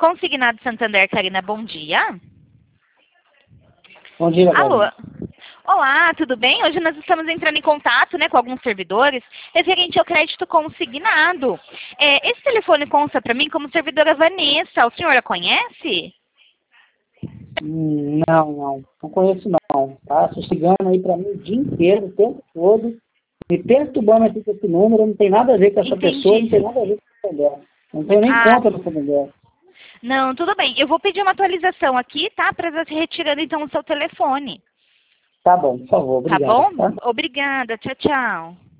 Consignado Santander, Karina, bom dia. Bom dia, Alô? Karina. Olá, tudo bem? Hoje nós estamos entrando em contato, né, com alguns servidores referente ao crédito consignado. Esse telefone consta para mim como servidora Vanessa. O senhor a conhece? Não conheço não, tá? Estou ligando aí para mim o dia inteiro, o tempo todo, me perturbando aqui com esse número, não tem nada a ver com essa pessoa, não Entendi. tem nada a ver com essa mulher. Não tenho nem Ah, conta no Santander. não, tudo bem. Eu vou pedir uma atualização aqui, tá? Para estar retirando então o seu telefone. Tá bom, por favor, Tá obrigado, bom? tá? Obrigada. Tchau, tchau.